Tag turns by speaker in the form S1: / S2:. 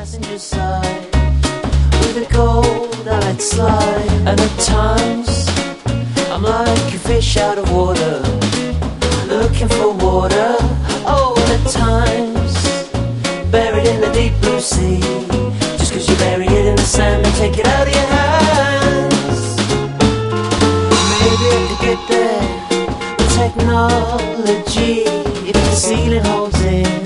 S1: passenger side with a cold I let slide. And at times I'm like a fish out of water, looking for water. Oh, and at times buried in the deep blue sea, just 'cause you bury it in the sand and take it out of your hands. Maybe I could get there with technology, if the ceiling holds in